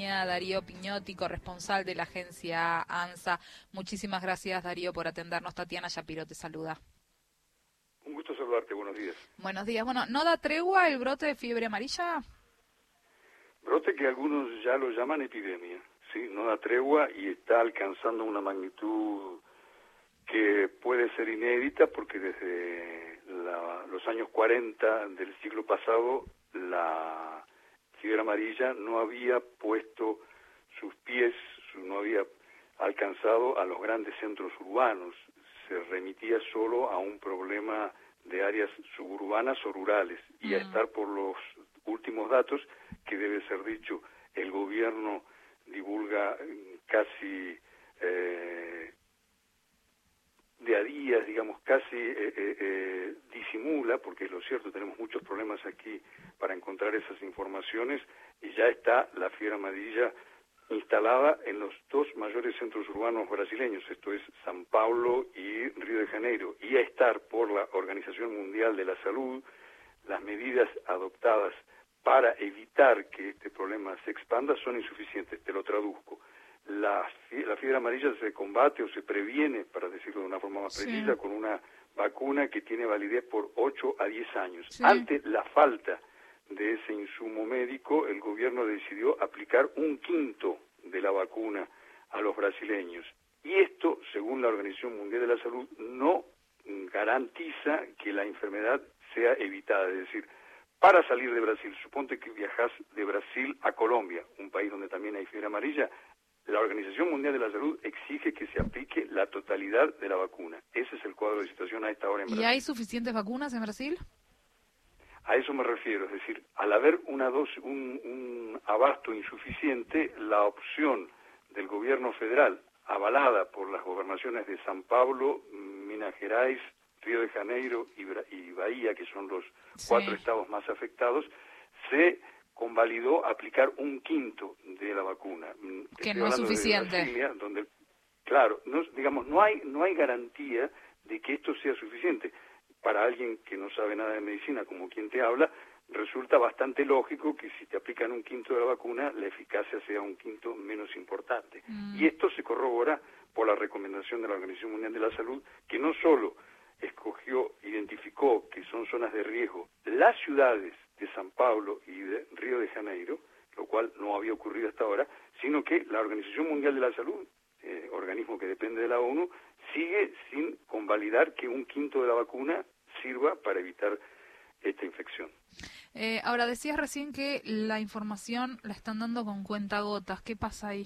línea Darío Piñotti, corresponsal de la agencia ANSA. Muchísimas gracias, Darío, por atendernos. Tatiana Shapiro te saluda. Un gusto saludarte, buenos días. Buenos días. Bueno, ¿no da tregua el brote de fiebre amarilla? Brote que algunos ya lo llaman epidemia, ¿sí? No da tregua y está alcanzando una magnitud que puede ser inédita porque desde los años 40 del siglo pasado la fiebre amarilla no había puesto sus pies, no había alcanzado a los grandes centros urbanos, se remitía solo a un problema de áreas suburbanas o rurales, y a estar por los últimos datos, que debe ser dicho, el gobierno divulga casi de a días, digamos, casi disimula, porque es lo cierto, tenemos muchos problemas aquí para encontrar esas informaciones, y ya está la fiebre amarilla instalada en los dos mayores centros urbanos brasileños, esto es São Paulo y Río de Janeiro, y a estar por la Organización Mundial de la Salud, las medidas adoptadas para evitar que este problema se expanda son insuficientes. Te lo traduzco. La fiebre amarilla se combate o se previene, para decirlo de una forma más precisa, con una vacuna que tiene validez por 8 a 10 años. Sí. Ante la falta de ese insumo médico, el gobierno decidió aplicar 1/5 de la vacuna a los brasileños. Y esto, según la Organización Mundial de la Salud, no garantiza que la enfermedad sea evitada. Es decir, para salir de Brasil, suponte que viajas de Brasil a Colombia, un país donde también hay fiebre amarilla, la Organización Mundial de la Salud exige que se aplique la totalidad de la vacuna. Ese es el cuadro de situación a esta hora en Brasil. ¿Y hay suficientes vacunas en Brasil? A eso me refiero, es decir, al haber un abasto insuficiente, la opción del gobierno federal, avalada por las gobernaciones de São Paulo, Minas Gerais, Río de Janeiro y Bahía, que son los 4 estados más afectados, se convalidó aplicar 1/5 de la vacuna. Que no es suficiente. Brasilia, donde, claro, no hay garantía de que esto sea suficiente. Para alguien que no sabe nada de medicina, como quien te habla, resulta bastante lógico que si te aplican 1/5 de la vacuna, la eficacia sea 1/5 menos importante. Y esto se corrobora por la recomendación de la Organización Mundial de la Salud, que no solo identificó que son zonas de riesgo las ciudades de São Paulo y de Río de Janeiro, lo cual no había ocurrido hasta ahora, sino que la Organización Mundial de la Salud, organismo que depende de la ONU, sigue sin convalidar que 1/5 de la vacuna sirva para evitar esta infección. Ahora, decías recién que la información la están dando con cuentagotas. ¿Qué pasa ahí?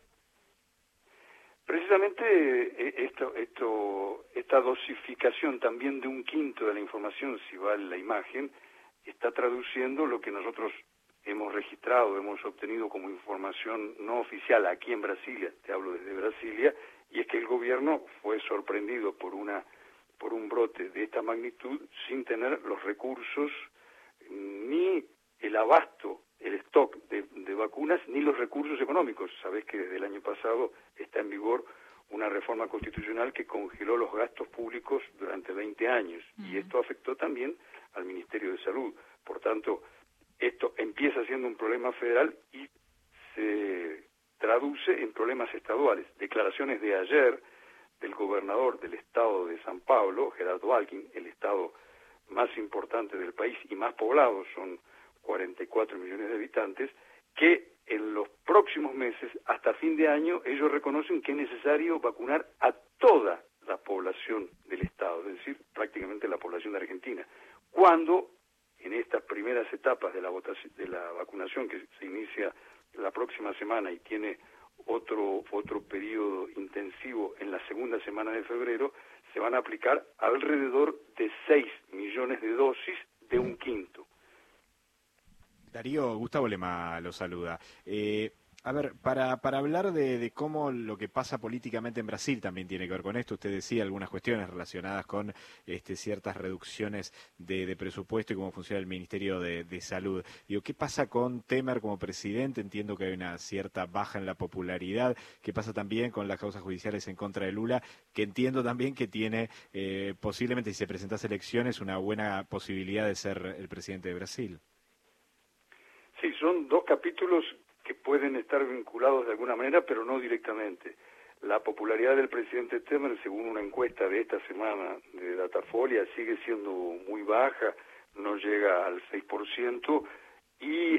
Precisamente esta dosificación también de 1/5 de la información, si vale la imagen, está traduciendo lo que nosotros hemos registrado, hemos obtenido como información no oficial aquí en Brasilia, te hablo desde Brasilia, y es que el gobierno fue sorprendido por un brote de esta magnitud sin tener los recursos, ni el abasto, el stock de vacunas, ni los recursos económicos. Sabés que desde el año pasado está en vigor una reforma constitucional que congeló los gastos públicos durante 20 años, y esto afectó también al Ministerio de Salud. Por tanto, esto empieza siendo un problema federal y se traduce en problemas estaduales. Declaraciones de ayer del gobernador del estado de São Paulo, Geraldo Alckmin, el estado más importante del país y más poblado, son 44 millones de habitantes, que en los próximos meses, hasta fin de año, ellos reconocen que es necesario vacunar a toda la población del estado, es decir, prácticamente la población de Argentina, cuando en estas primeras etapas de la vacunación, que se inicia la próxima semana y tiene otro periodo intensivo en la segunda semana de febrero, se van a aplicar alrededor de 6 millones de dosis de 1/5. Darío, Gustavo Lema lo saluda. A ver, para hablar de cómo lo que pasa políticamente en Brasil también tiene que ver con esto, usted decía algunas cuestiones relacionadas con ciertas reducciones de presupuesto y cómo funciona el Ministerio de Salud. Digo, ¿qué pasa con Temer como presidente? Entiendo que hay una cierta baja en la popularidad. ¿Qué pasa también con las causas judiciales en contra de Lula? Que entiendo también que tiene posiblemente, si se presentase elecciones, una buena posibilidad de ser el presidente de Brasil. Sí, son dos capítulos que pueden estar vinculados de alguna manera, pero no directamente. La popularidad del presidente Temer, según una encuesta de esta semana de Datafolia, sigue siendo muy baja, no llega al 6%, y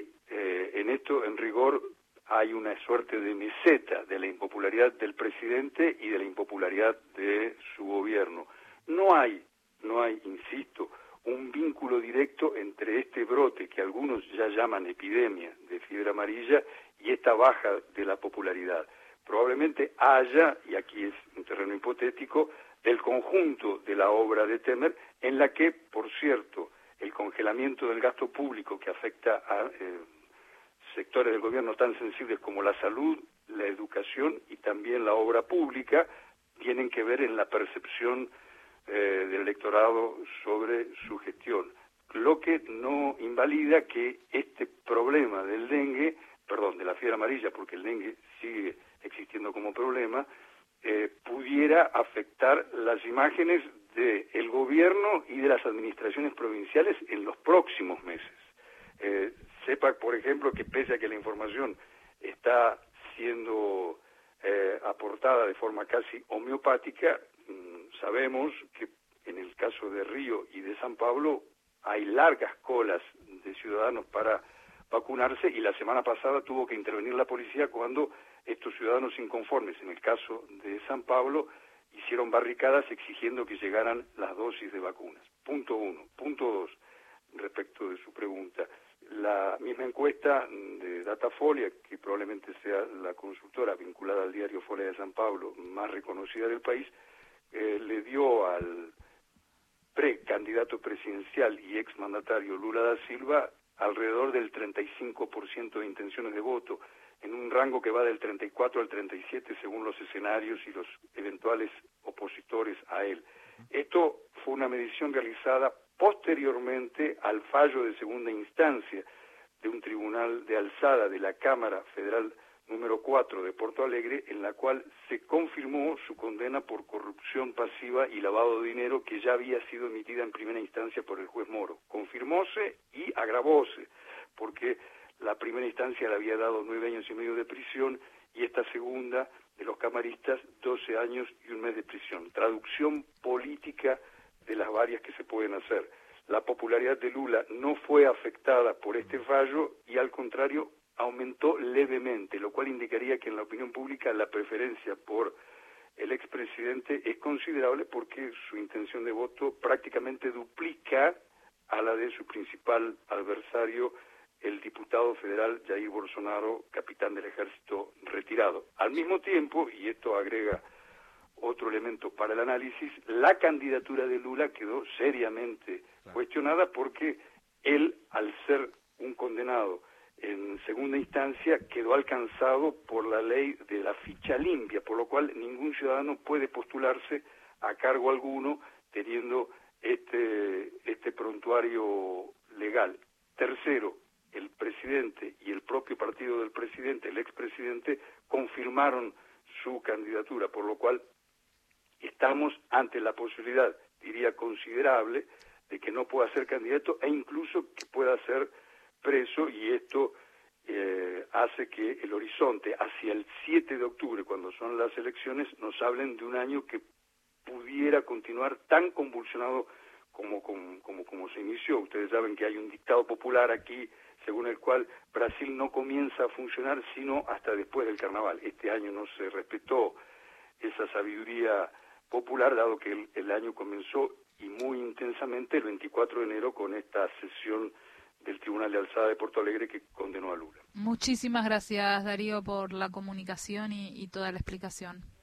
en rigor, hay una suerte de meseta de la impopularidad del presidente y de la impopularidad de su gobierno. No hay, insisto, un vínculo directo entre este brote, que algunos ya llaman epidemia de fiebre amarilla, y esta baja de la popularidad. Probablemente haya, y aquí es un terreno hipotético, el conjunto de la obra de Temer, en la que, por cierto, el congelamiento del gasto público que afecta a sectores del gobierno tan sensibles como la salud, la educación y también la obra pública, tienen que ver en la percepción del electorado sobre su gestión. Lo que no invalida que este problema del dengue, de la fiebre amarilla, porque el dengue sigue existiendo como problema, pudiera afectar las imágenes del gobierno y de las administraciones provinciales en los próximos meses. Sepa, por ejemplo, que pese a que la información está siendo aportada de forma casi homeopática, sabemos que en el caso de Río y de San Pablo hay largas colas de ciudadanos para vacunarse, y la semana pasada tuvo que intervenir la policía cuando estos ciudadanos inconformes, en el caso de San Pablo, hicieron barricadas exigiendo que llegaran las dosis de vacunas. Punto 1. Punto 2, respecto de su pregunta. La misma encuesta de Datafolia, que probablemente sea la consultora vinculada al diario Folia de San Pablo más reconocida del país, le dio al precandidato presidencial y exmandatario Lula da Silva alrededor del 35% de intenciones de voto, en un rango que va del 34 al 37 según los escenarios y los eventuales opositores a él. Esto fue una medición realizada posteriormente al fallo de segunda instancia de un tribunal de alzada de la Cámara Federal número 4 de Porto Alegre, en la cual se confirmó su condena por corrupción pasiva y lavado de dinero, que ya había sido emitida en primera instancia por el juez Moro. Confirmóse y agravóse, porque la primera instancia le había dado 9 años y medio de prisión, y esta segunda, de los camaristas, 12 años y un mes de prisión. Traducción política de las varias que se pueden hacer. La popularidad de Lula no fue afectada por este fallo, y al contrario aumentó levemente, lo cual indicaría que en la opinión pública la preferencia por el expresidente es considerable, porque su intención de voto prácticamente duplica a la de su principal adversario, el diputado federal Jair Bolsonaro, capitán del ejército retirado. Al mismo tiempo, y esto agrega otro elemento para el análisis, la candidatura de Lula quedó seriamente cuestionada, porque él, al ser un condenado en segunda instancia, quedó alcanzado por la ley de la ficha limpia, por lo cual ningún ciudadano puede postularse a cargo alguno teniendo este prontuario legal. Tercero, el presidente y el propio partido del presidente, el expresidente, confirmaron su candidatura, por lo cual estamos ante la posibilidad, diría considerable, de que no pueda ser candidato e incluso que pueda ser preso, y esto hace que el horizonte hacia el 7 de octubre, cuando son las elecciones, nos hablen de un año que pudiera continuar tan convulsionado como se inició. Ustedes saben que hay un dictado popular aquí, según el cual Brasil no comienza a funcionar sino hasta después del carnaval. Este año no se respetó esa sabiduría popular, dado que el año comenzó, y muy intensamente, el 24 de enero con esta sesión del Tribunal de Alzada de Porto Alegre que condenó a Lula. Muchísimas gracias, Darío, por la comunicación y toda la explicación.